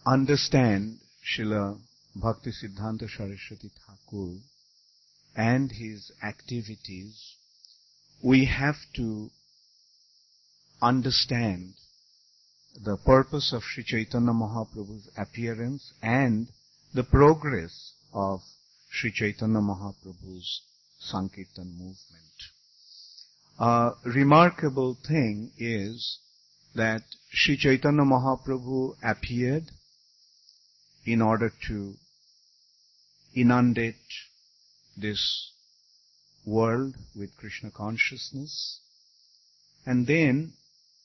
understand Srila Bhaktisiddhanta Saraswati Thakur and his activities, we have to understand the purpose of Sri Chaitanya Mahaprabhu's appearance and the progress of Sri Chaitanya Mahaprabhu's Sankirtan movement. A remarkable thing is that Sri Chaitanya Mahaprabhu appeared in order to inundate this world with Krishna consciousness, and then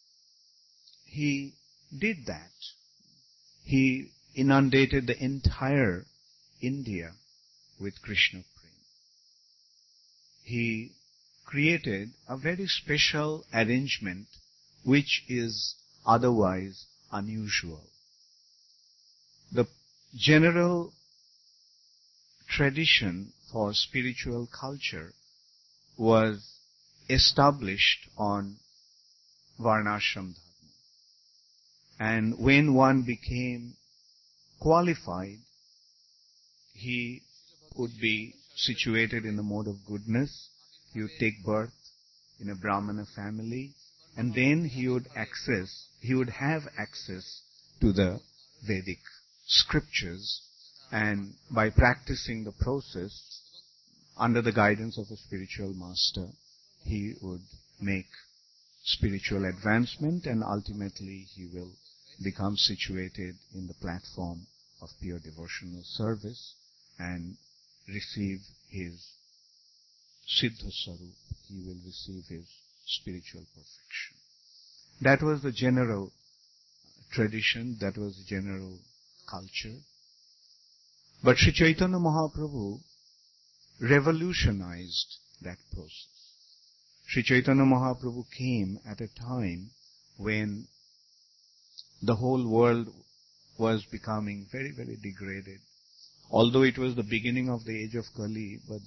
he did that. He inundated the entire India with Krishna Prem. He created a very special arrangement which is otherwise unusual. The general tradition for spiritual culture was established on Varnashram Dharma. And when one became qualified, he would be situated in the mode of goodness. He would take birth in a Brahmana family, and then he would have access to the Vedic scriptures, and by practicing the process under the guidance of a spiritual master, he would make spiritual advancement, and ultimately he will become situated in the platform of pure devotional service and receive his Siddha Sarup. He will receive his spiritual perfection. That was the general tradition, that was the general culture. But Sri Chaitanya Mahaprabhu revolutionized that process. Sri Chaitanya Mahaprabhu came at a time when the whole world was becoming very, very degraded. Although it was the beginning of the age of Kali, but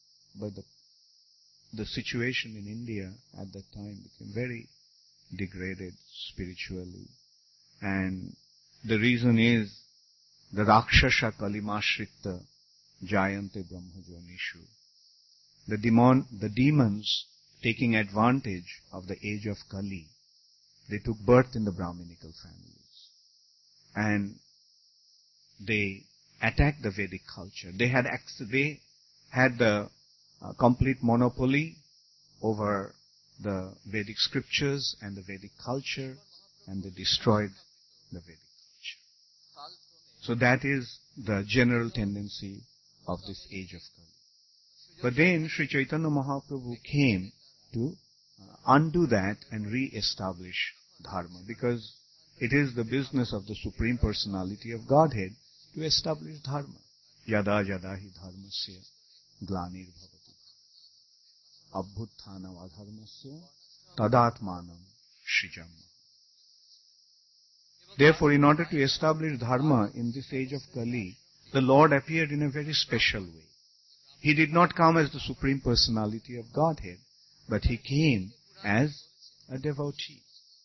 the situation in India at that time became very degraded spiritually. And the reason is the Rakshasa Kalimashrita Jayante Brahmajonishu. The demons, taking advantage of the age of Kali, they took birth in the Brahminical families. And they attacked the Vedic culture. They had the complete monopoly over the Vedic scriptures and the Vedic culture, and they destroyed the Vedic culture. So that is the general tendency of this age of Kali. But then Sri Chaitanya Mahaprabhu came to undo that and re-establish Dharma, because it is the business of the Supreme Personality of Godhead to establish Dharma. Yada yada hi dharmasya glanir bhavati abhutthanam adharmasya tadatmanam shrijam. Therefore, in order to establish Dharma in this age of Kali, the Lord appeared in a very special way. He did not come as the Supreme Personality of Godhead, but He came as a devotee.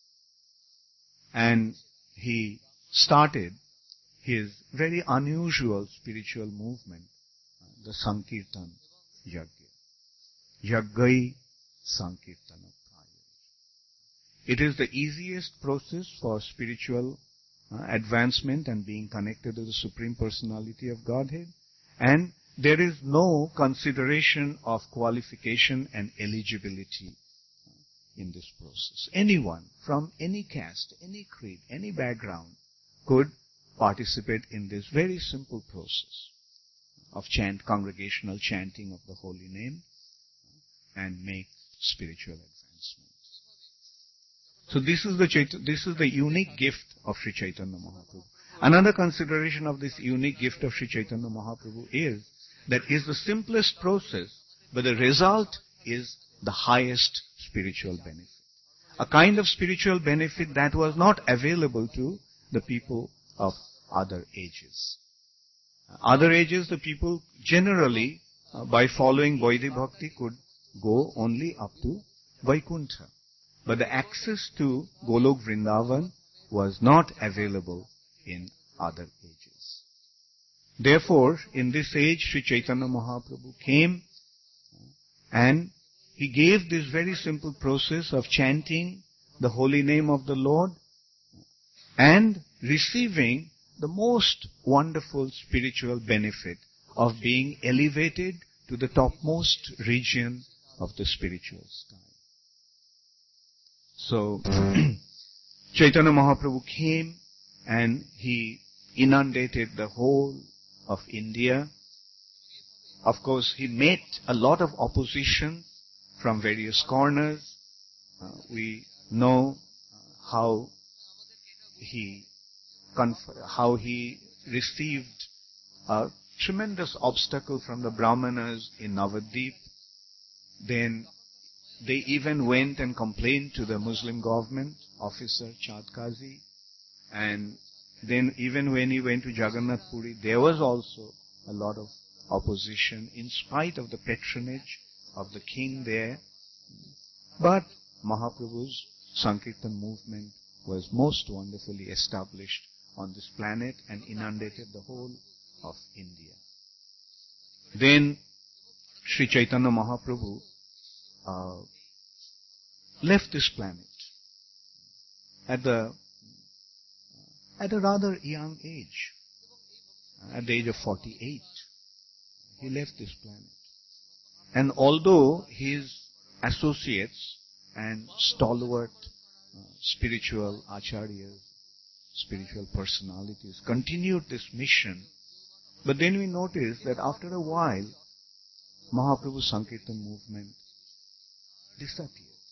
And He started His very unusual spiritual movement, the Sankirtan Yajna. Yagai Sankirtana Praya. It is the easiest process for spiritual advancement and being connected to the Supreme Personality of Godhead. And there is no consideration of qualification and eligibility in this process. Anyone from any caste, any creed, any background could participate in this very simple process of congregational chanting of the holy name and make spiritual advancement. So this is the unique gift of Sri Chaitanya Mahaprabhu. Another consideration of this unique gift of Sri Chaitanya Mahaprabhu is that it is the simplest process, but the result is the highest spiritual benefit. A kind of spiritual benefit that was not available to the people of other ages. Other ages, the people generally, by following Vaidhi Bhakti, could go only up to Vaikuntha. But the access to Golok Vrindavan was not available in other ages. Therefore, in this age, Sri Chaitanya Mahaprabhu came and he gave this very simple process of chanting the holy name of the Lord and receiving the most wonderful spiritual benefit of being elevated to the topmost region of the spiritual sky. So, Chaitanya Mahaprabhu came and he inundated the whole of India. Of course, he met a lot of opposition from various corners. We know how he received a tremendous obstacle from the Brahmanas in Navadvip. Then they even went and complained to the Muslim government officer Chadkazi. And then even when he went to Jagannath Puri, there was also a lot of opposition in spite of the patronage of the king there. But Mahaprabhu's Sankirtan movement was most wonderfully established on this planet and inundated the whole of India. Then Sri Chaitanya Mahaprabhu left this planet at a rather young age, at the age of 48. He left this planet. And although his associates and stalwart spiritual acharyas, spiritual personalities continued this mission, but then we notice that after a while, Mahaprabhu's Sankirtan movement disappeared.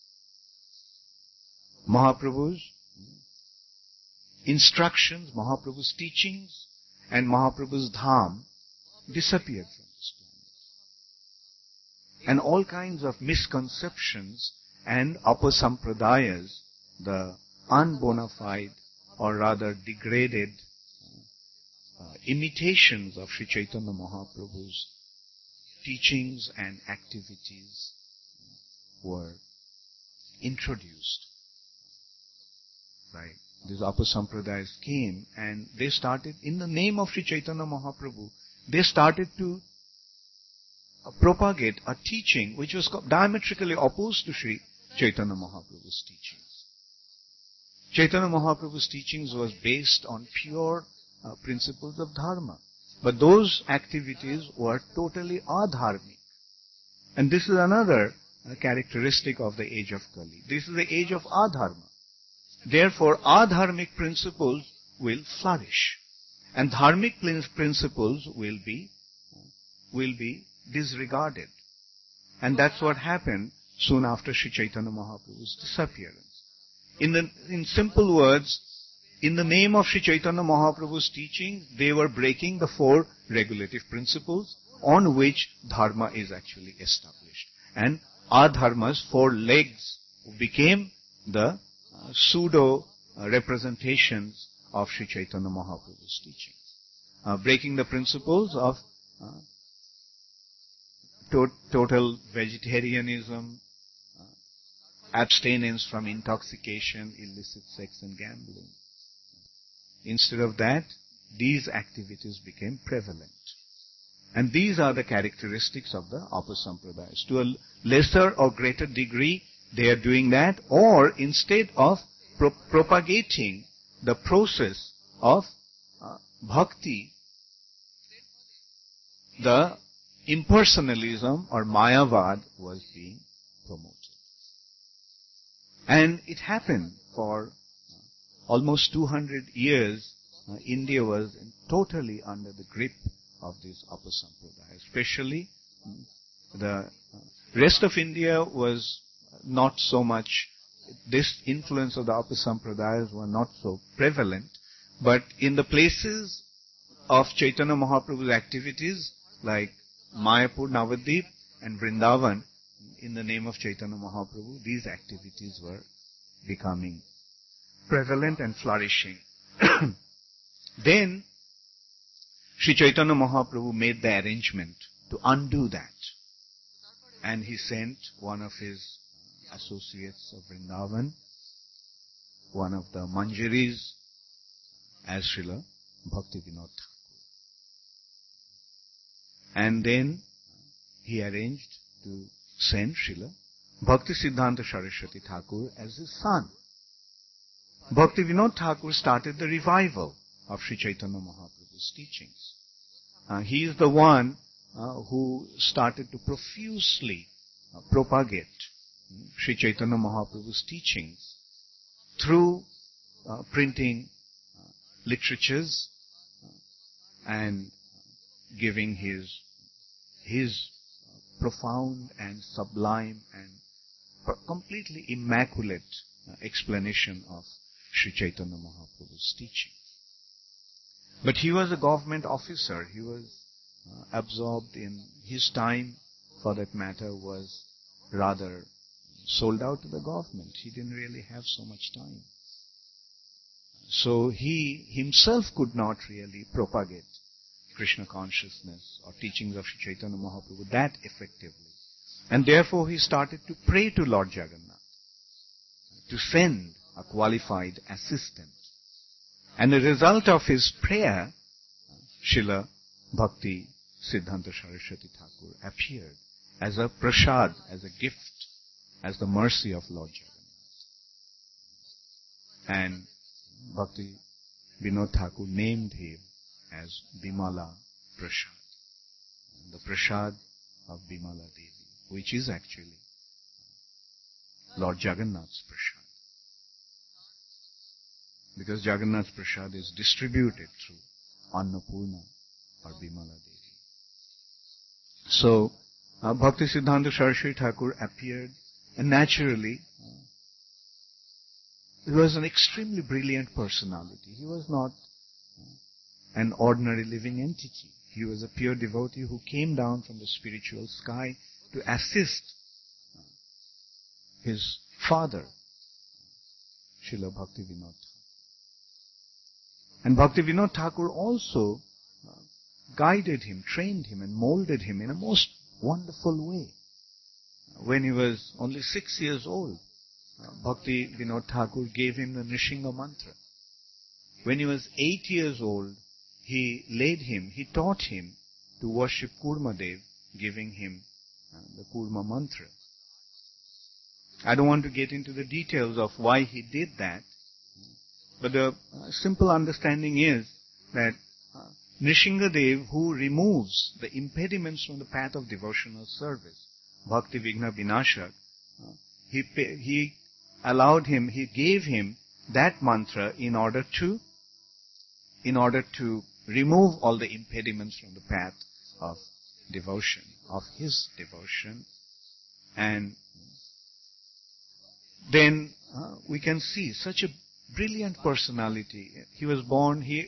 Mahaprabhu's instructions, Mahaprabhu's teachings, and Mahaprabhu's dham disappeared from this planet. And all kinds of misconceptions and apasampradayas, the unbona fide or rather degraded imitations of Sri Chaitanya Mahaprabhu's teachings and activities were introduced. Right? These apasampradayas came and they started, in the name of Sri Chaitanya Mahaprabhu, they started to propagate a teaching which was diametrically opposed to Sri Chaitanya Mahaprabhu's teachings. Chaitanya Mahaprabhu's teachings was based on pure principles of dharma. But those activities were totally adharmic. And this is another characteristic of the age of Kali. This is the age of adharma. Therefore, adharmic principles will flourish. And dharmic principles will be disregarded. And that's what happened soon after Sri Chaitanya Mahaprabhu's disappearance. In simple words, in the name of Sri Chaitanya Mahaprabhu's teaching, they were breaking the four regulative principles on which dharma is actually established. And adharma's four legs became the pseudo representations of Sri Chaitanya Mahaprabhu's teachings. Breaking the principles of total vegetarianism, abstinence from intoxication, illicit sex and gambling. Instead of that, these activities became prevalent. And these are the characteristics of the apasampradayas. To a lesser or greater degree, they are doing that, or instead of propagating the process of bhakti, the impersonalism or mayavad was being promoted. And it happened for almost 200 years. India was totally under the grip of these apasampradayas. Especially the rest of India was not so much, this influence of the apasampradayas were not so prevalent. But in the places of Chaitanya Mahaprabhu's activities, like Mayapur, Navadvip and Vrindavan, in the name of Chaitanya Mahaprabhu, these activities were becoming prevalent and flourishing. Then, Sri Chaitanya Mahaprabhu made the arrangement to undo that. And he sent one of his associates of Vrindavan, one of the Manjaris, as Srila Bhaktivinoda Thakur. And then he arranged to send Srila Bhaktisiddhanta Saraswati Thakur as his son. Bhaktivinoda Thakur started the revival of Sri Chaitanya Mahaprabhu's teachings. He is the one who started to profusely propagate Sri Chaitanya Mahaprabhu's teachings through printing literatures and giving his profound and sublime and completely immaculate explanation of Sri Chaitanya Mahaprabhu's teaching. But he was a government officer. He was absorbed in his time, for that matter, was rather sold out to the government. He didn't really have so much time. So he himself could not really propagate Krishna consciousness or teachings of Sri Chaitanya Mahaprabhu that effectively. And therefore he started to pray to Lord Jagannath to send a qualified assistant. And the result of his prayer, Srila Bhakti Siddhanta Saraswati Thakur appeared as a prasad, as a gift, as the mercy of Lord Jagannath. And Bhakti Vinod Thakur named him as Bimala Prasad. The prasad of Bimala Devi, which is actually Lord Jagannath's prasad. Because Jagannath's prasad is distributed through Annapurna or Bimala Devi. So, Bhakti Siddhanta Saraswati Thakur appeared, and naturally, he was an extremely brilliant personality. He was not an ordinary living entity. He was a pure devotee who came down from the spiritual sky to assist his father, Srila Bhaktivinoda Thakur. And Bhaktivinoda Thakur also guided him, trained him, and molded him in a most wonderful way. When he was only 6 years old, Bhakti Vinod Thakur gave him the Nishinga mantra. When he was 8 years old, he taught him to worship Kurmadev, giving him the Kurma mantra. I don't want to get into the details of why he did that, but the simple understanding is that Nishingadev, who removes the impediments from the path of devotional service, Bhakti Vigna Vinashak, he gave him that mantra in order to remove all the impediments from the path of devotion, of his devotion. And then we can see such a brilliant personality. He was born in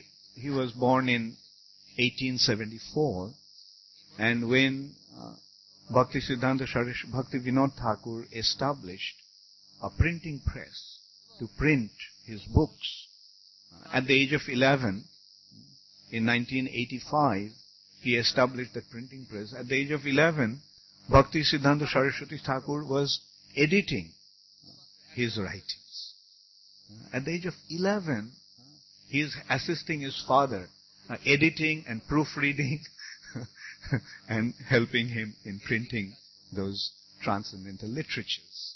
1874, and when Bhakti Siddhanta Saraswati Bhakti Vinod Thakur established a printing press to print his books. At the age of 11, in 1985, he established that printing press. At the age of 11, Bhakti Siddhanta Saraswati Thakur was editing his writings. At the age of 11, he is assisting his father, editing and proofreading and helping him in printing those transcendental literatures.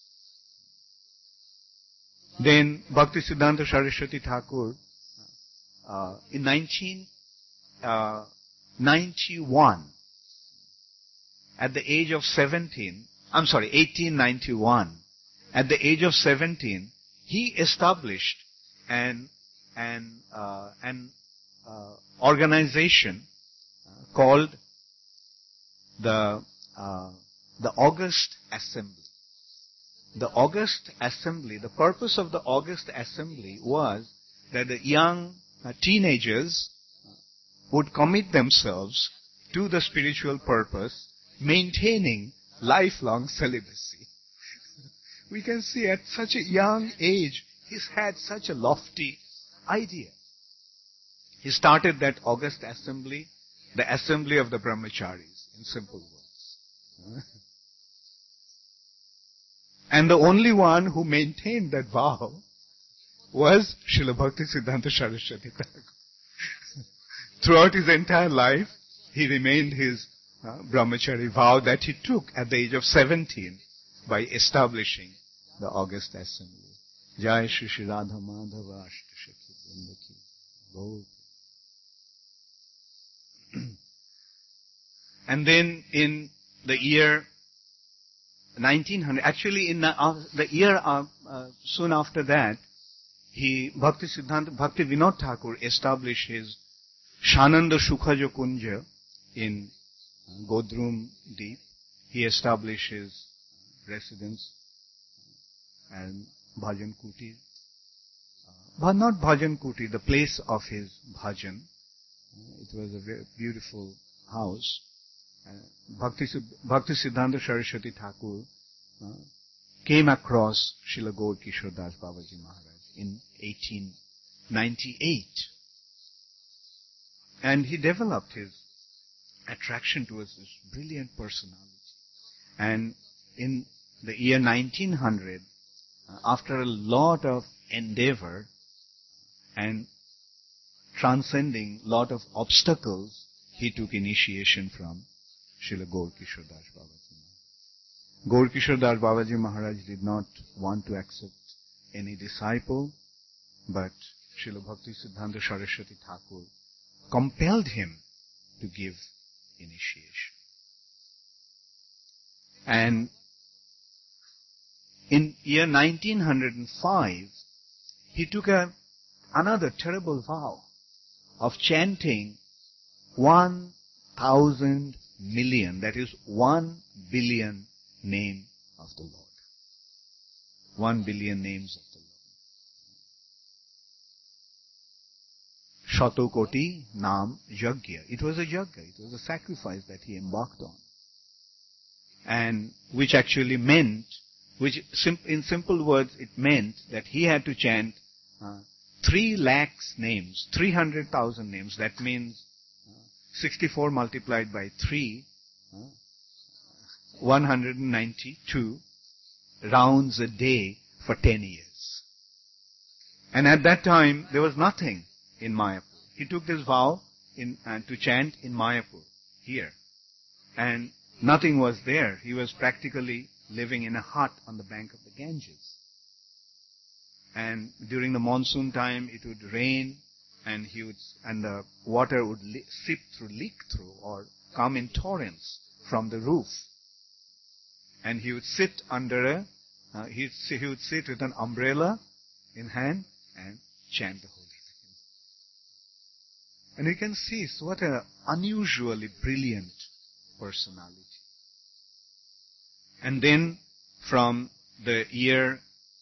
Then Bhakti Siddhanta Saraswati Thakur, in 1891, at the age of 1891, at the age of 17, he established an organization called the August Assembly. The August Assembly, the purpose of the August Assembly was that the young teenagers would commit themselves to the spiritual purpose, maintaining lifelong celibacy. We can see at such a young age, he's had such a lofty idea. He started that August Assembly, the Assembly of the Brahmacharis, in simple words. And the only one who maintained that vow was Srila Bhakti Siddhanta Saraswati Thakur. throughout his entire life, he remained his brahmachari vow that he took at the age of 17 by establishing the August Assembly. Jai Shri Shri Radha Madhava Ashtashaki Vindaki Gaur. And then in the year 1900, actually in the year soon after that, Bhakti Vinod Thakur established his Shananda Sukhaja Kunja in Godrum Deep. He established his residence and Bhajan Kuti. But not Bhajan Kuti, the place of his bhajan. It was a very beautiful house. Bhakti Siddhanta Saraswati Thakur came across Srila Gaur Kishore Das Babaji Maharaj in 1898. And he developed his attraction towards this brilliant personality. And in the year 1900, after a lot of endeavor and transcending lot of obstacles, he took initiation from Srila Gaur Kishore Das Babaji Maharaj. Gaur Kishore Das Babaji Maharaj did not want to accept any disciple, but Srila Bhakti Siddhanta Saraswati Thakur compelled him to give initiation. And in year 1905, he took another terrible vow of chanting 1,000 million, that is 1 billion name of the Lord. 1 billion names of the Lord. Shatakoti Nam Yajna. It was a yajna, it was a sacrifice that he embarked on. And which actually meant, in simple words, it meant that he had to chant 3 lakhs names, 300,000 names. That means 64 multiplied by 3, 192 rounds a day for 10 years. And at that time, there was nothing in Mayapur. He took this vow to chant in Mayapur, here. And nothing was there. He was practically living in a hut on the bank of the Ganges. And during the monsoon time, it would rain, and the water would leak through, or come in torrents from the roof. And he would sit under he would sit with an umbrella in hand and chant the holy name. And you can see what an unusually brilliant personality. And then from the year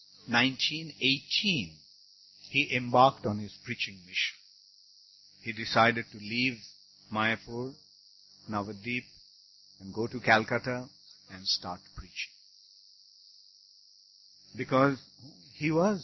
1918, he embarked on his preaching mission. He decided to leave Mayapur, Navadvip, and go to Calcutta and start preaching. Because he was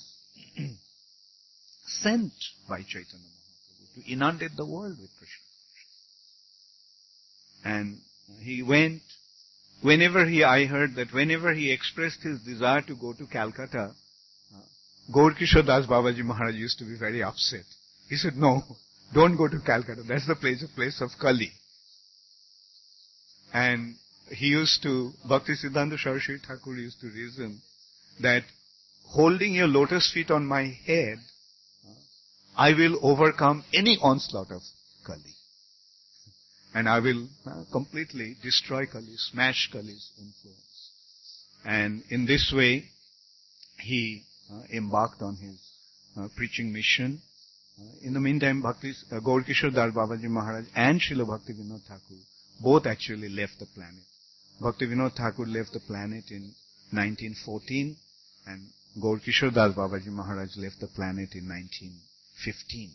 sent by Chaitanya Mahaprabhu to inundate the world with Krishna consciousness. And he went, I heard that whenever he expressed his desire to go to Calcutta, Gaur Kishore Das Babaji Maharaj used to be very upset. He said, no, don't go to Calcutta. That's the place of Kali. And Bhakti Siddhanta Saraswati Thakur used to reason that holding your lotus feet on my head, I will overcome any onslaught of Kali. And I will completely destroy Kali, smash Kali's influence. And in this way, he embarked on his preaching mission. In the meantime, Gaur Kishore Das Babaji Maharaj and Srila Bhakti Vinod Thakur both actually left the planet. Bhakti Vinod Thakur left the planet in 1914, and Gaur Kishore Das Babaji Maharaj left the planet in 1915.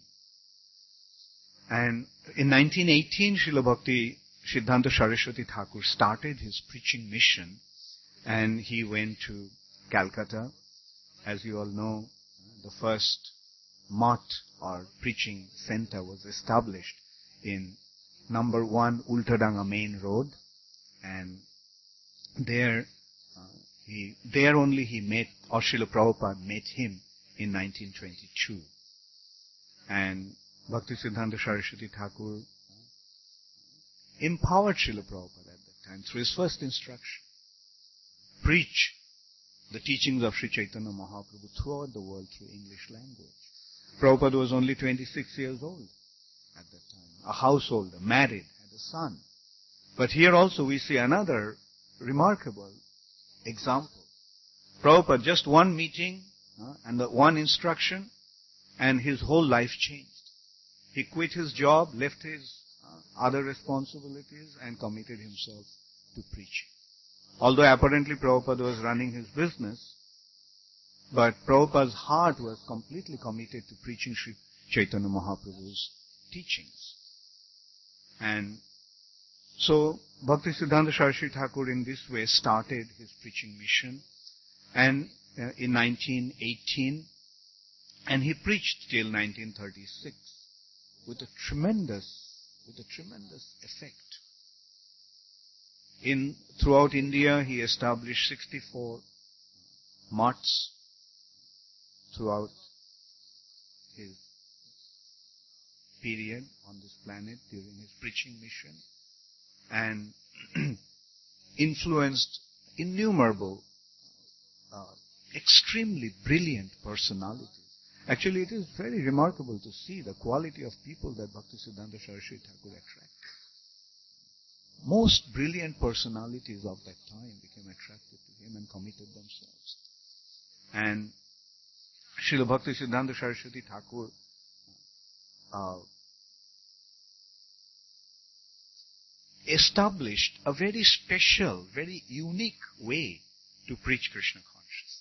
And in 1918, Srila Bhakti Siddhanta Saraswati Thakur started his preaching mission, and he went to Calcutta. As you all know, the first math or preaching center was established in number 1 Ultadanga Main Road, and there only he met, or Srila Prabhupada met him in 1922. And Bhaktisiddhanta Saraswati Thakur empowered Srila Prabhupada at that time through his first instruction. Preach the teachings of Sri Chaitanya Mahaprabhu throughout the world through English language. Prabhupada was only 26 years old at that time, a householder, married, had a son. But here also we see another remarkable example. Prabhupada, just one meeting and the one instruction, and his whole life changed. He quit his job, left his other responsibilities, and committed himself to preaching. Although apparently Prabhupada was running his business, but Prabhupada's heart was completely committed to preaching Sri Chaitanya Mahaprabhu's teachings. And so Bhaktisiddhanta Saraswati Thakur in this way started his preaching mission, and in 1918, and he preached till 1936 with a tremendous effect. Throughout India, he established 64 mats throughout his period on this planet during his preaching mission, and influenced innumerable extremely brilliant personalities. Actually, it is very remarkable to see the quality of people that Bhaktisiddhanta Saraswati Thakur attracted. Most brilliant personalities of that time became attracted to him and committed themselves. And Srila Bhaktisiddhanta Saraswati Thakur established a very special, very unique way to preach Krishna consciousness.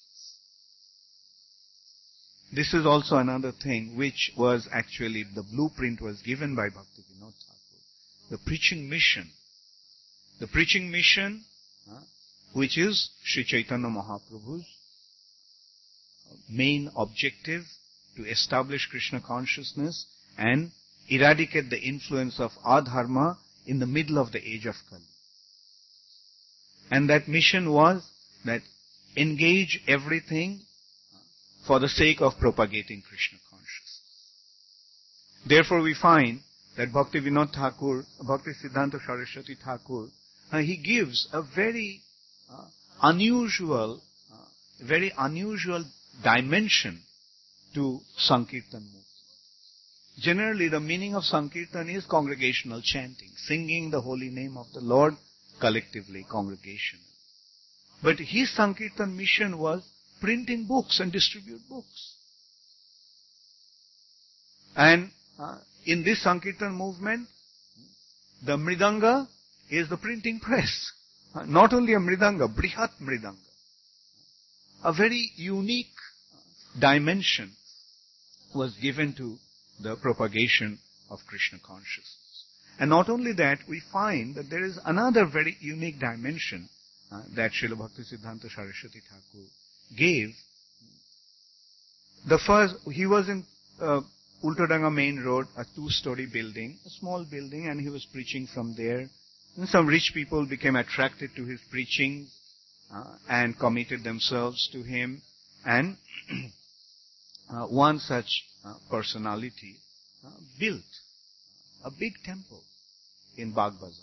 This is also another thing which was actually, the blueprint was given by Bhaktivinoda Thakur. The preaching mission. The preaching mission, which is Sri Chaitanya Mahaprabhu's main objective, to establish Krishna consciousness and eradicate the influence of adharma in the middle of the age of Kali. And that mission was that engage everything for the sake of propagating Krishna consciousness. Therefore we find that Bhaktivinoda Thakur, Bhaktisiddhanta Saraswati Thakur, he gives a very unusual dimension to Sankirtan movement. Generally, the meaning of Sankirtan is congregational chanting, singing the holy name of the Lord collectively, congregationally. But his Sankirtan mission was printing books and distribute books. And in this Sankirtan movement, the Mridanga is the printing press. Not only a Mridanga, Brihat Mridanga. A very unique dimension was given to the propagation of Krishna consciousness. And not only that, we find that there is another very unique dimension that Srila Bhaktisiddhanta Saraswati Thakur gave. The first, he was in Ultadanga Main Road, a 2-story building, a small building, and he was preaching from there. And some rich people became attracted to his preaching and committed themselves to him. And one such personality built a big temple in Bagh Bazar.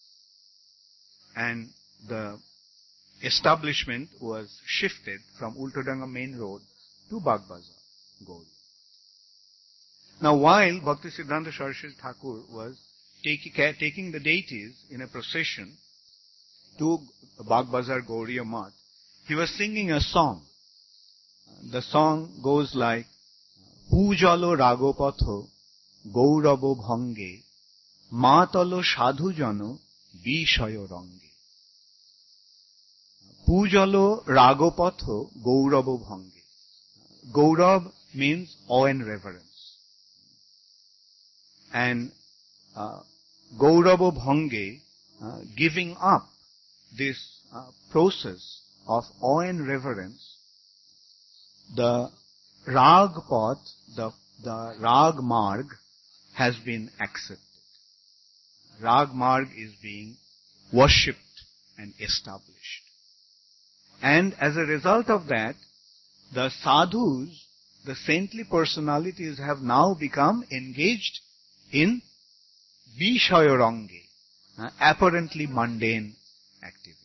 And the establishment was shifted from Ultadanga Main Road to Bagh Bazar, Gauri. Now while Bhaktisiddhanta Saraswati Thakur was taking the deities in a procession to Bagh Bazar Gauriya Math, he was singing a song. The song goes like, Pujalo Ragopatho Gaurabo Bhange Matalo Sadhu Jano Bishayo Range. Pujalo Ragopatho Gaurabo Bhange. Gaurav means awe and reverence. And Gaurabo Bhange, giving up this process of awe and reverence, the Rag path, the Rag Marg has been accepted. Rag Marg is being worshipped and established. And as a result of that, the sadhus the saintly personalities have now become engaged in Vishayarange, apparently mundane activities.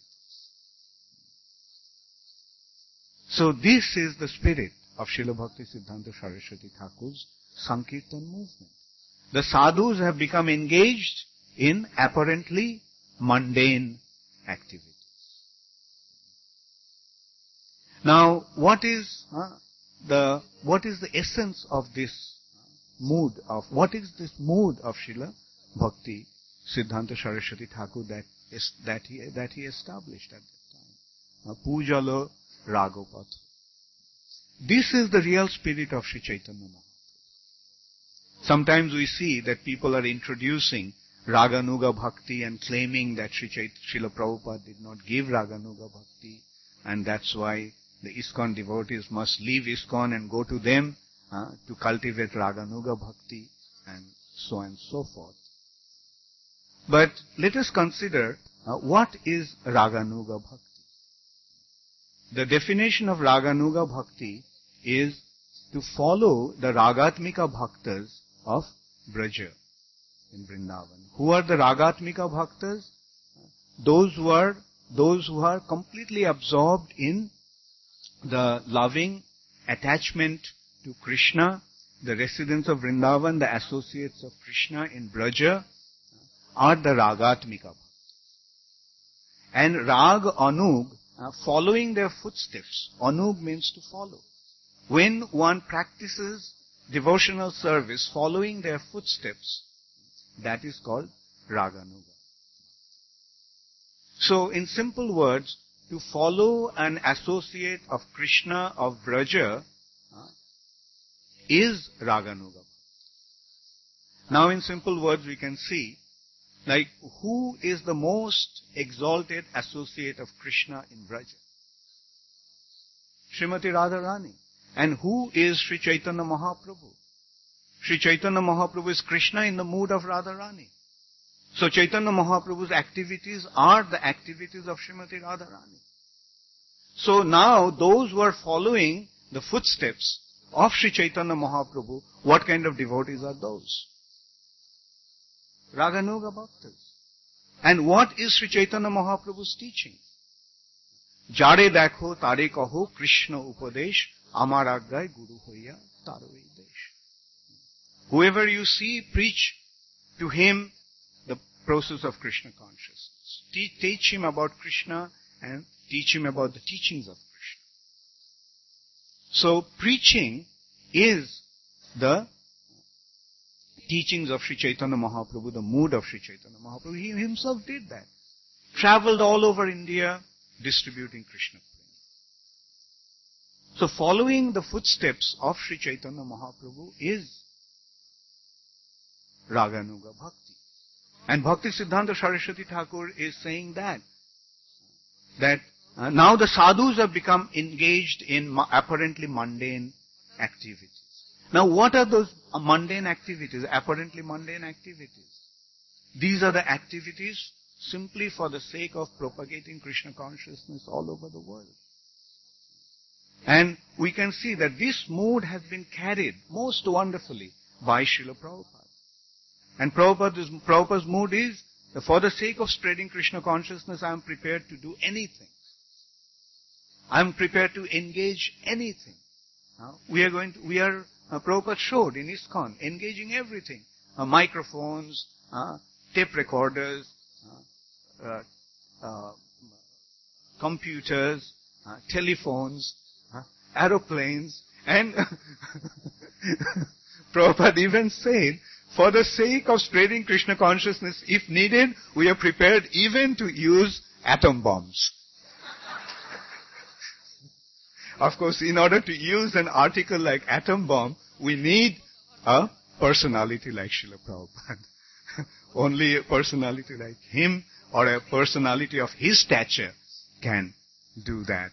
So this is the spirit of Srila Bhakti Siddhanta Saraswati Thakur's Sankirtan movement. The sadhus have become engaged in apparently mundane activities. Now, what is the essence of this mood of Srila Bhakti Siddhanta Saraswati Thakur that he established at that time? Pujalo Ragopatha. This is the real spirit of Sri Chaitanya Mahaprabhu. Sometimes we see that people are introducing Raganuga Bhakti and claiming that Srila Prabhupada did not give Raganuga Bhakti, and that's why the ISKCON devotees must leave ISKCON and go to them to cultivate Raganuga Bhakti, and so on and so forth. But let us consider what is Raganuga Bhakti. The definition of Raganuga Bhakti is to follow the Ragatmika Bhaktas of Braja in Vrindavan. Who are the Ragatmika Bhaktas? Those who are completely absorbed in the loving attachment to Krishna, the residents of Vrindavan, the associates of Krishna in Braja, are the Ragatmika Bhaktas. And Rag Anug, following their footsteps. Anug means to follow. When one practices devotional service following their footsteps, that is called Raganuga. So, in simple words, to follow an associate of Krishna of Braja is Raganuga. Now, in simple words, we can see, like, who is the most exalted associate of Krishna in Braja? Srimati Radharani. And who is Sri Chaitanya Mahaprabhu? Sri Chaitanya Mahaprabhu is Krishna in the mood of Radharani. So Chaitanya Mahaprabhu's activities are the activities of Srimati Radharani. So now those who are following the footsteps of Sri Chaitanya Mahaprabhu, what kind of devotees are those? Raganuga Bhaktas. And what is Sri Chaitanya Mahaprabhu's teaching? Jare dakho tare kaho Krishna upadesh amar agyay guru hoya taro desh. Whoever you see, preach to him the process of Krishna consciousness. Teach him about Krishna and teach him about the teachings of Krishna. So preaching is the teachings of Sri Chaitanya Mahaprabhu, the mood of Sri Chaitanya Mahaprabhu. He himself did that. Traveled all over India distributing Krishna prema. So following the footsteps of Sri Chaitanya Mahaprabhu is Raganuga Bhakti. And Bhakti Siddhanta Saraswati Thakur is saying that now the sadhus have become engaged in apparently mundane activities. Now what are those mundane activities, apparently mundane activities? These are the activities simply for the sake of propagating Krishna consciousness all over the world. And we can see that this mood has been carried most wonderfully by Srila Prabhupada. And Prabhupada's mood is, for the sake of spreading Krishna consciousness, I am prepared to do anything. I am prepared to engage anything. Prabhupada showed in ISKCON, engaging everything. Microphones, tape recorders, computers, telephones, aeroplanes, and Prabhupada even said, for the sake of spreading Krishna consciousness, if needed, we are prepared even to use atom bombs. Of course, in order to use an article like atom bomb, we need a personality like Srila Prabhupada. Only a personality like him or a personality of his stature can do that.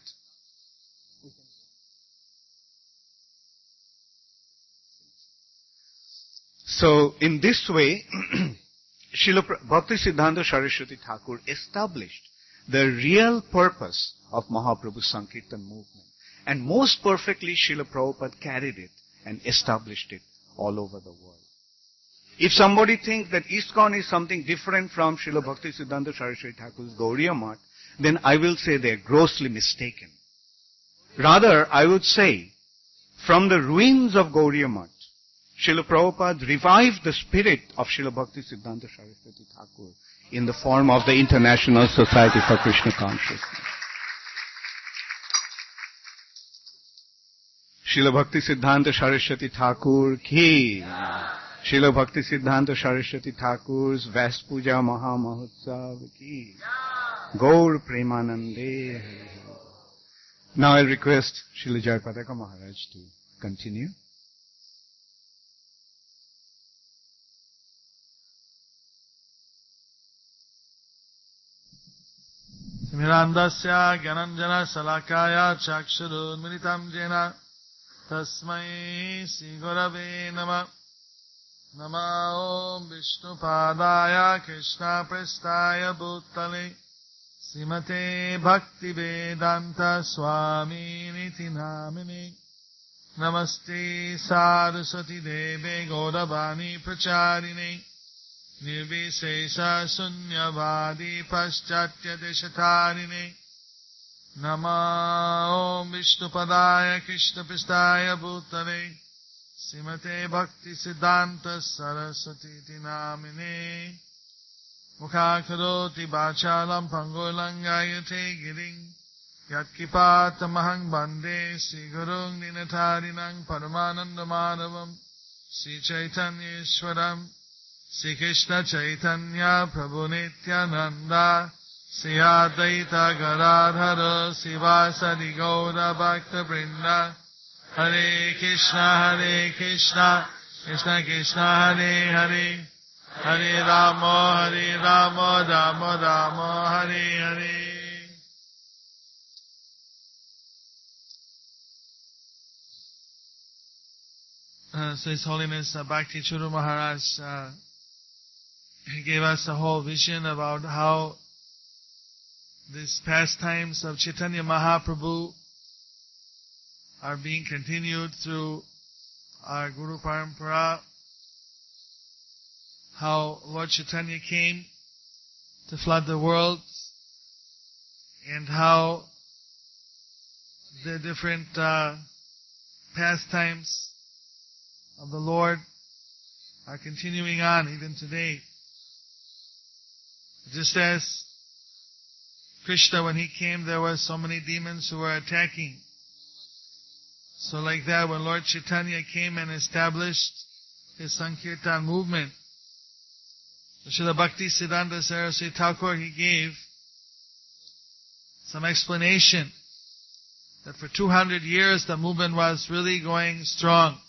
So, in this way, Srila Bhakti Siddhanta Saraswati Thakur established the real purpose of Mahaprabhu's Sankirtan movement. And most perfectly, Srila Prabhupada carried it and established it all over the world. If somebody thinks that ISKCON is something different from Srila Bhaktisiddhanta Saraswati Thakur's Gauriya Math, then I will say they are grossly mistaken. Rather, I would say, from the ruins of Gauriya Math, Srila Prabhupada revived the spirit of Srila Bhaktisiddhanta Saraswati Thakur in the form of the International Society for Krishna Consciousness. Srila Bhaktisiddhanta Saraswati Thakur ki, Srila Bhaktisiddhanta Saraswati Thakur's Vast Puja Maha Mahotsav ki, Gaur Premanande. Now I'll request Srila Jayapadaka Maharaj to continue. Mirandasya Gyananjana Salakaya Chakshurun Militam Jena Tasmai Sri Gurave Nama Nama Om Vishnu Padaya Krishna Prestaya Bhutale Srimate Bhakti Vedanta Swami Niti Namini Namaste Saraswati Deve Gaudavani Pracharine Nirvisesa Sunyavadi Paschatya Deshatarine Nama Om Vishnu Padaya Krishna Prestaya Bhutale Srimate Bhakti Siddhanta Saraswati Namine Mukhakaroti Bachalam Pangolangayate Giring Yatkipata Mahang Bande Sri Gurung Ninatarinang Paramananda Madhavam Sri Chaitanya Ishwaram Sri Krishna Chaitanya Prabhu Nityananda Sri Advaita Gadadhara Sivasadi Gaura Bhakta Vrinda Hare Krishna Krishna Krishna Hare Hare Hare Rama Rama Rama Hare Hare. So His Holiness Bhakti Churu Maharaj he gave us a whole vision about how these pastimes of Chaitanya Mahaprabhu are being continued through our Guru Parampara, how Lord Chaitanya came to flood the world, and how the different pastimes of the Lord are continuing on even today. Just as Krishna, when he came, there were so many demons who were attacking. So like that, when Lord Chaitanya came and established his Sankirtan movement, Srila Bhaktisiddhanta Saraswati Thakur, he gave some explanation that for 200 years the movement was really going strong.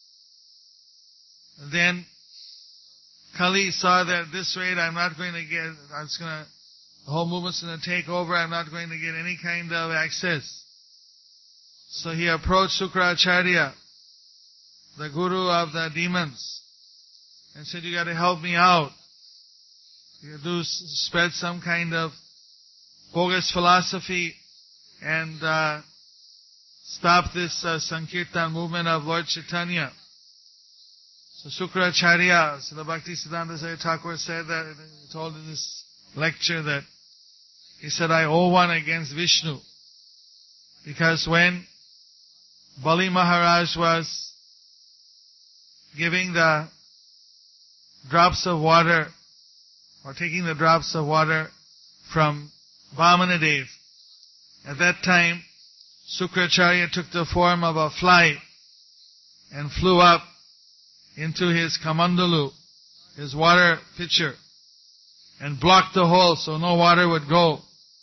And then Kali saw that at this rate the whole movement's going to take over, I'm not going to get any kind of access. So he approached Sukracharya, the guru of the demons, and said, you got to help me out. You got to spread some kind of bogus philosophy and stop this Sankirtan movement of Lord Chaitanya. So Sukracharya, Srila Bhaktisiddhanta Saraswati Thakur said that, he told in this lecture that, he said, I owe one against Vishnu. Because when Bali Maharaj was giving the drops of water, or taking the drops of water from Vamanadev, at that time, Sukracharya took the form of a fly and flew up into his kamandalu, his water pitcher, and blocked the hole so no water would go.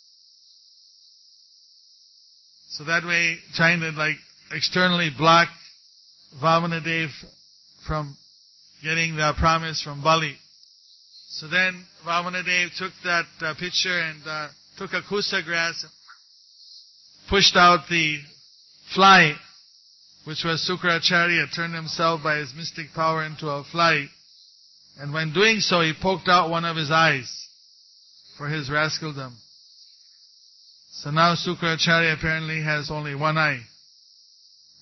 So that way, trying to externally block Vamanadev from getting the promise from Bali. So then Vamanadev took that pitcher and took a kusa grass, pushed out the fly, which was Sukracharya, turned himself by his mystic power into a fly. And when doing so, he poked out one of his eyes for his rascaldom. So now Sukracharya apparently has only one eye.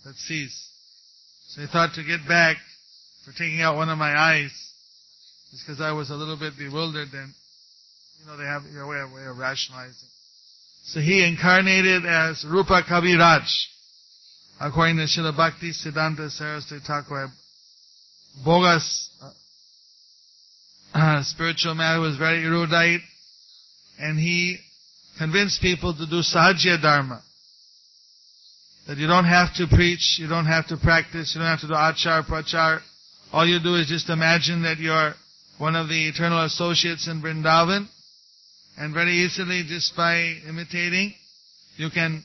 that sees. So he thought to get back for taking out one of my eyes, just because I was a little bit bewildered then. They have a way of rationalizing. So he incarnated as Rupa Kaviraj, according to Srila Bhakti Siddhanta Saraswati Thakur. Bogus spiritual man who was very erudite, and he convinced people to do Sahajya Dharma. That you don't have to preach, you don't have to practice, you don't have to do achar, prachar. All you do is just imagine that you're one of the eternal associates in Vrindavan, and very easily, just by imitating, you can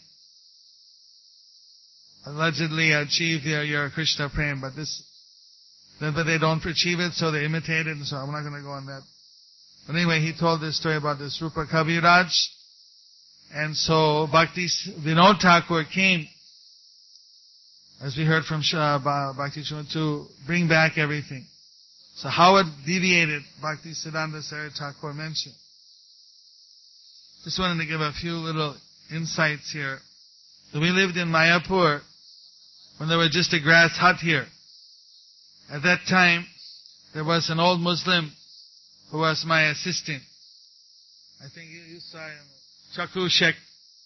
allegedly achieve your Krishna prem. But they don't achieve it, so they imitate it, and so I'm not going to go on that. But anyway, he told this story about this Rupa Kaviraj, and so Bhakti Vinod Thakur came, as we heard from Bhakti Srimad, to bring back everything. So how it deviated, Bhakti Siddhanta Saraswati Thakur mentioned. Just wanted to give a few little insights here. So we lived in Mayapur when there was just a grass hut here. At that time, there was an old Muslim who was my assistant. I think you saw him, Chaku Sheikh.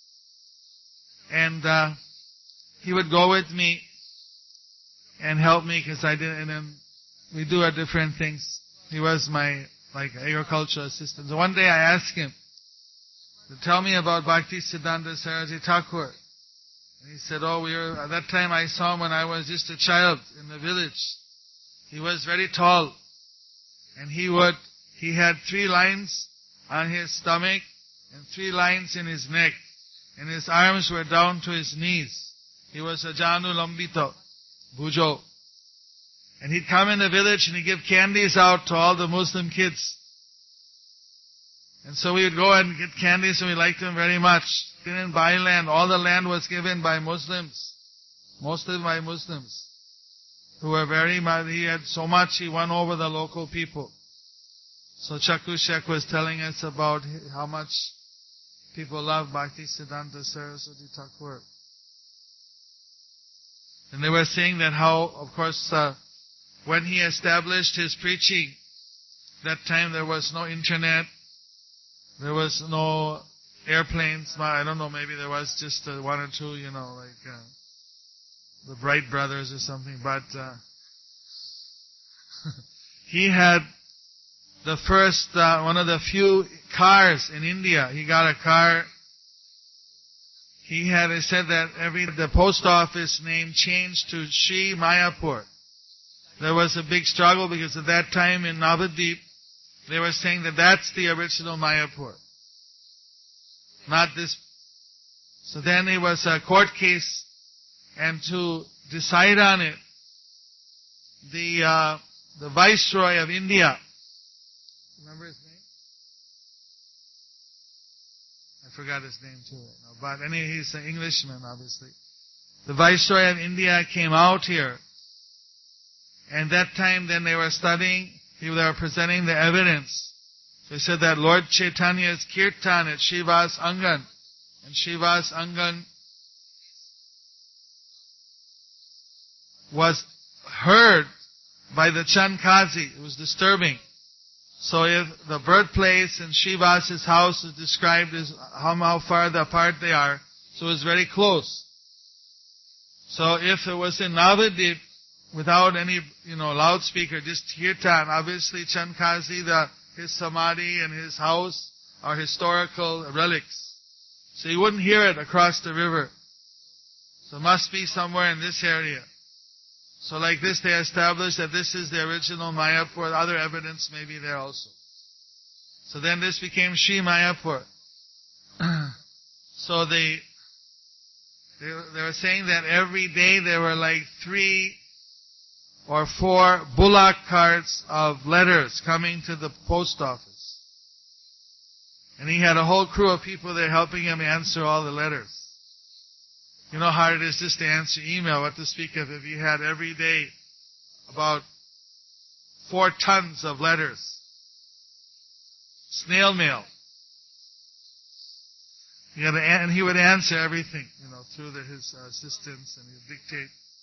And he would go with me and help me because I didn't, and then we do our different things. He was my agricultural assistant. So one day I asked him to tell me about Bhakti Siddhanta Saraswati Thakur. And he said, at that time I saw him when I was just a child in the village. He was very tall. And he had 3 lines on his stomach and 3 lines in his neck. And his arms were down to his knees. He was a Janu Lambito, Bhujo. And he'd come in the village and he'd give candies out to all the Muslim kids. And so we would go and get candies, and we liked him very much. Didn't buy land. All the land was given by Muslims. Mostly by Muslims. Who were very much, he had so much, he won over the local people. So Chaku Sheikh was telling us about how much people love Bhakti Siddhanta Saraswati Thakur. And they were saying that how, of course, when he established his preaching, that time there was no internet, there was no airplanes. I don't know, maybe there was just 1 or 2, the Bright Brothers or something. But he had the first, one of the few cars in India. He got a car. He said that the post office name changed to Sri Mayapur. There was a big struggle because at that time in Navadip, they were saying that that's the original Mayapur. Not this. So then it was a court case, and to decide on it, the Viceroy of India, remember his name? I forgot his name too right now. But anyway, he's an Englishman, obviously. The Viceroy of India came out here. And that time then they were studying, they were presenting the evidence. They said that Lord Chaitanya's kirtan at Shivas Angan, and Shivas Angan was heard by the Chankazi. It was disturbing. So if the birthplace and Shivas' house is described as how far apart they are, so it was very close. So if it was in Navadip, without any, loudspeaker, just kirtan, obviously Chankazi, his samadhi and his house are historical relics. So you wouldn't hear it across the river. So it must be somewhere in this area. So like this, they established that this is the original Mayapur. Other evidence may be there also. So then this became Sri Mayapur. So they were saying that every day there were like 3 or 4 bullock carts of letters coming to the post office. And he had a whole crew of people there helping him answer all the letters. You know how it is just to answer email, what to speak of if you had every day about 4 tons of letters. Snail mail. And he would answer everything, through his assistants, and he'd dictate.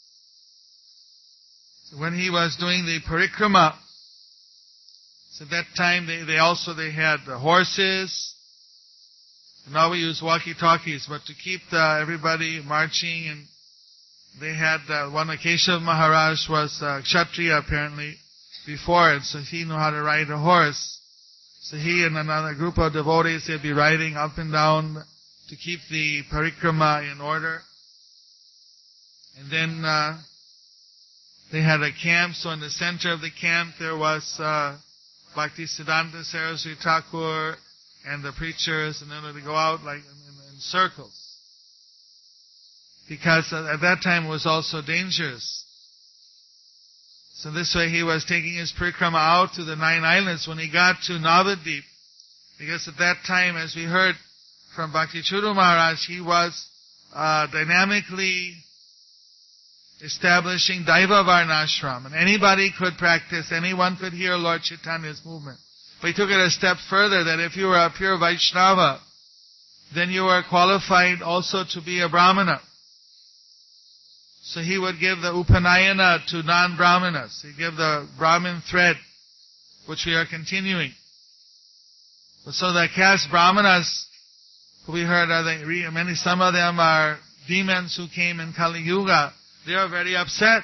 So when he was doing the parikrama, so that time they had the horses. Now we use walkie-talkies, but to keep everybody marching, and they had one Keshav Maharaj was Kshatriya apparently before it, so he knew how to ride a horse. So he and another group of devotees, they'd be riding up and down to keep the parikrama in order. And then they had a camp, so in the center of the camp there was Bhaktisiddhanta Saraswati Thakur and the preachers, and then they go out like in circles. Because at that time it was also dangerous. So this way he was taking his parikrama out to the 9 islands when he got to Navadip. Because at that time, as we heard from Bhakti Churu Maharaj, he was dynamically establishing Daiva Varnashram. And anybody could practice, anyone could hear Lord Chaitanya's movement. But he took it a step further, that if you were a pure Vaishnava, then you were qualified also to be a Brahmana. So he would give the Upanayana to non-Brahmanas. He'd give the Brahmin thread, which we are continuing. So the caste Brahmanas, who we heard, some of them are demons who came in Kali Yuga. They are very upset.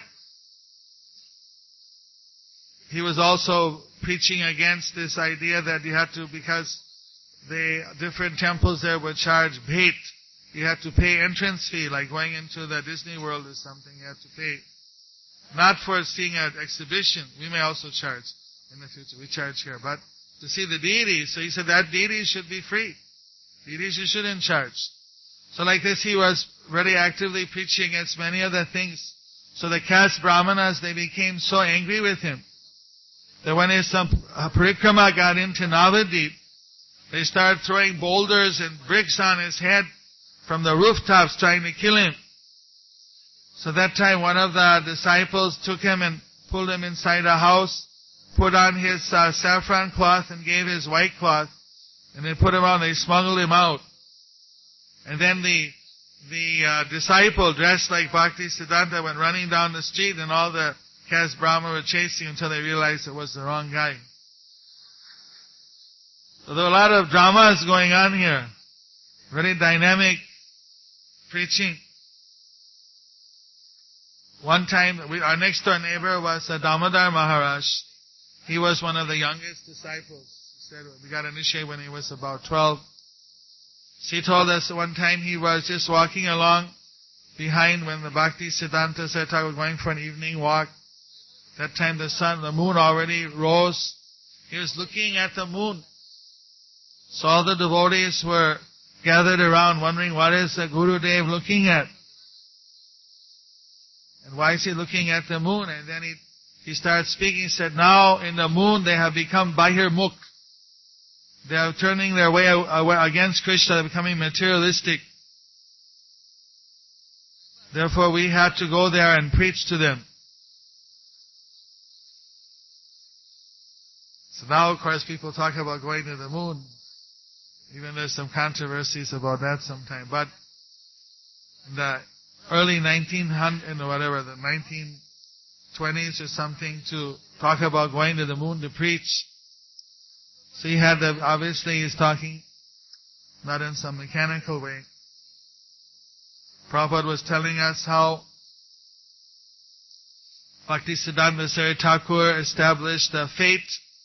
He was also preaching against this idea that you had to, because the different temples there would charge bait. You had to pay entrance fee, like going into the Disney World or something, you had to pay. Not for seeing an exhibition. We may also charge in the future. We charge here. But to see the deities, so he said that deities should be free. Deities you shouldn't charge. So like this, he was very actively preaching against many other things. So the caste Brahmanas, they became so angry with him that when his parikrama got into Navadip, they started throwing boulders and bricks on his head from the rooftops trying to kill him. So that time one of the disciples took him and pulled him inside a house, put on his saffron cloth and gave his white cloth, and they put him on, they smuggled him out. And then the disciple dressed like Bhakti Siddhanta went running down the street, and all the caste Brahma were chasing until they realized it was the wrong guy. So there were a lot of dramas going on here. Very dynamic preaching. One time, our next door neighbor was Damodar Maharaj. He was one of the youngest disciples. He said we got initiated when he was about 12. She told us one time he was just walking along behind when the Bhakti Siddhanta Saraswati was going for an evening walk. That time the moon already rose. He was looking at the moon. So all the devotees were gathered around wondering, what is the Gurudev looking at? And why is he looking at the moon? And then he started speaking. He said, now in the moon they have become Bahirmukh. They are turning their way against Krishna. They're becoming materialistic. Therefore we have to go there and preach to them. So now, of course, people talk about going to the moon. Even there's some controversies about that sometime. But in the early 1920s or something, to talk about going to the moon to preach. So he had obviously he's talking not in some mechanical way. Prabhupada was telling us how Bhaktisiddhanta Saraswati Thakur established a fate,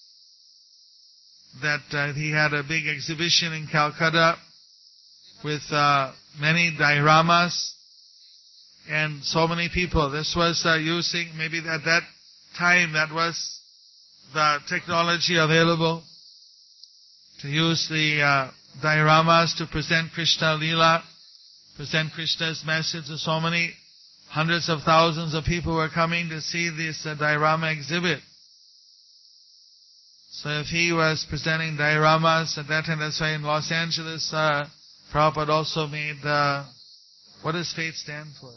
that he had a big exhibition in Calcutta with many dioramas and so many people. This was using, maybe at that time, that was the technology available to use the dioramas to present Krishna Leela, present Krishna's message to so many hundreds of thousands of people were coming to see this diorama exhibit. So if he was presenting dioramas at that time, that's why in Los Angeles, Prabhupada also made, what does FATE stand for?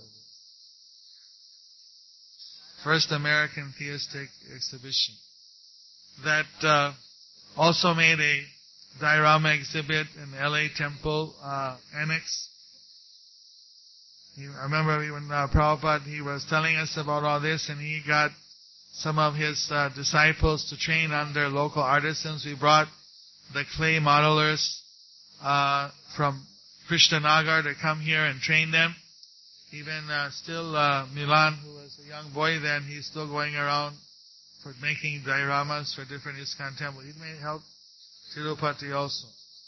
First American Theistic Exhibition. That also made a diorama exhibit in the LA Temple Annex. I remember when Prabhupada, he was telling us about all this, and he got some of his disciples to train under local artisans. We brought the clay modelers from Krishnanagar to come here and train them. Even still Milan, who was a young boy then, he's still going around for making dioramas for different ISKCON temples. He may help Tirupati also.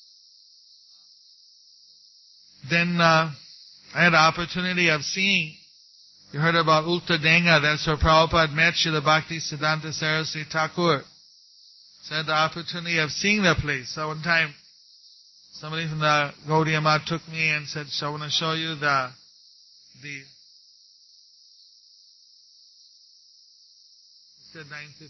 Then I had the opportunity of seeing, you heard about Ultadenga, that's where Prabhupada met Srila Bhaktisiddhanta Saraswati Thakur. So I had the opportunity of seeing the place. So one time, somebody from the Gaudiya Math took me and said, I want to show you the he said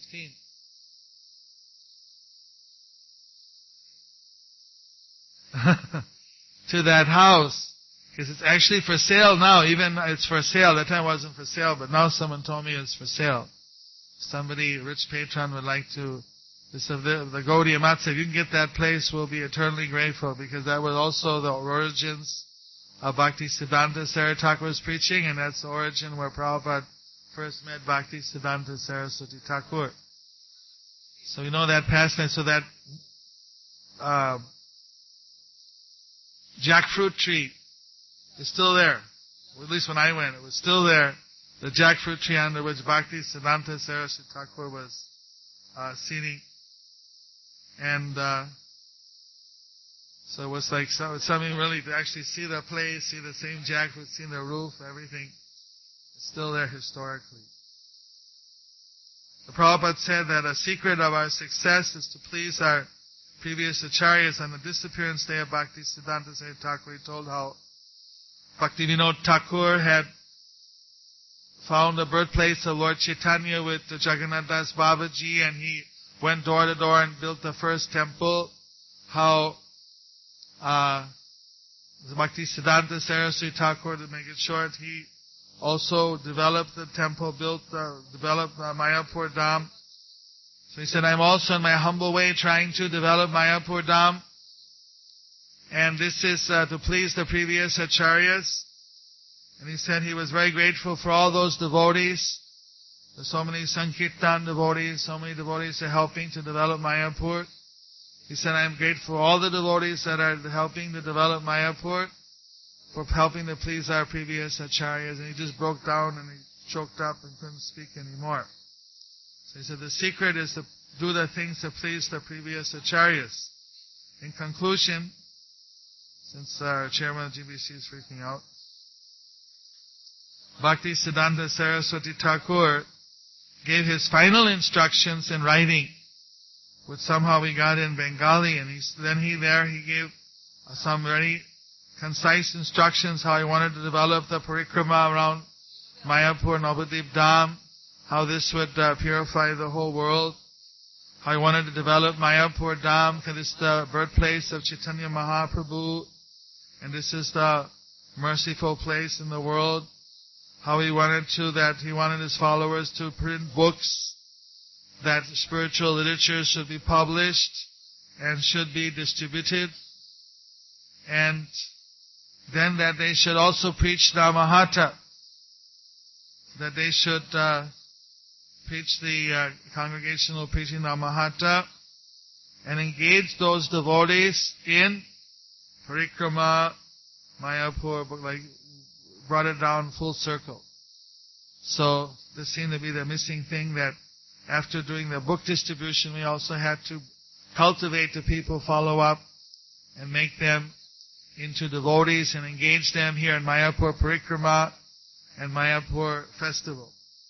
9:15. To that house, because it's actually for sale now. Even it's for sale. That time it wasn't for sale, but now someone told me it's for sale. Somebody, rich patron, would like to. The Gaudiya Math said, if you can get that place, we'll be eternally grateful, because that was also the origins of Bhaktisiddhanta Saraswati Thakur's preaching, and that's the origin where Prabhupada first met Bhaktisiddhanta Saraswati Thakur. So you know that pastime. So that jackfruit tree is still there. At least when I went, it was still there. The jackfruit tree under which Bhaktisiddhanta Saraswati Thakur was sitting. And so it was like something really to actually see the place, see the same jackfruit, see the roof, everything. It's still there historically. The Prabhupada said that a secret of our success is to please our previous acharyas. On the disappearance day of Bhaktisiddhanta Saraswati Thakur, he told how Bhaktivinoda Thakur had found the birthplace of Lord Chaitanya with Jagannath Das Babaji, and he went door to door and built the first temple. How Bhaktisiddhanta Saraswati Thakur, to make it short, he also developed the temple, developed Mayapur Dham. So he said, I'm also in my humble way trying to develop Mayapur Dham. And this is to please the previous acharyas. And he said he was very grateful for all those devotees. There's so many Sankirtan devotees, so many devotees are helping to develop Mayapur. He said, I'm grateful for all the devotees that are helping to develop Mayapur, for helping to please our previous acharyas. And he just broke down and he choked up and couldn't speak anymore. So he said, the secret is to do the things to please the previous acharyas. In conclusion, since our chairman of GBC is freaking out, Bhaktisiddhanta Saraswati Thakur gave his final instructions in writing, which somehow we got in Bengali, and he gave some very concise instructions how he wanted to develop the parikrama around Mayapur Navadip Dham, how this would purify the whole world, how he wanted to develop Mayapur Dham, because it's the birthplace of Chaitanya Mahaprabhu, and this is the merciful place in the world, how he wanted his followers to print books, that spiritual literature should be published and should be distributed, and then that they should also preach Namahata, that they should preach the congregational preaching Namahata, and engage those devotees in parikrama, Mayapur, like brought it down full circle. So this seemed to be the missing thing, that after doing the book distribution, we also had to cultivate the people, follow up, and make them into devotees and engage them here in Mayapur Parikrama and Mayapur Festival.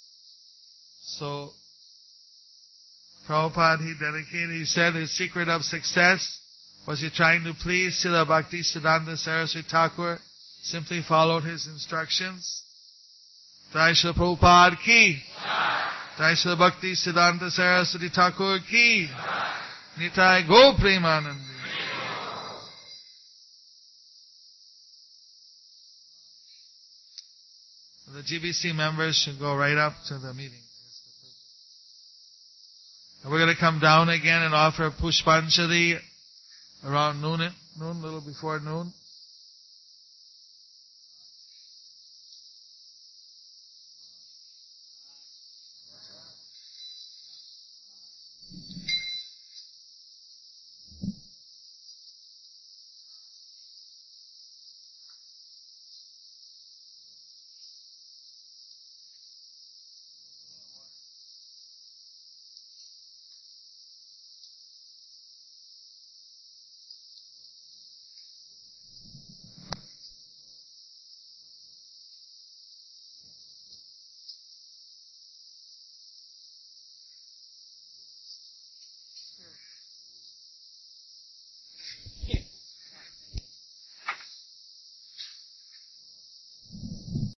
So Prabhupada, he said his secret of success was he trying to please Srila Bhaktisiddhanta Saraswati Thakur, simply followed his instructions. Jai Srila Prabhupada ki, Jai Srila Bhaktisiddhanta Saraswati Thakur ki, Nitai Go Premanandi. The GBC members should go right up to the meeting. And we're going to come down again and offer Pushpanjali around noon, a little before noon.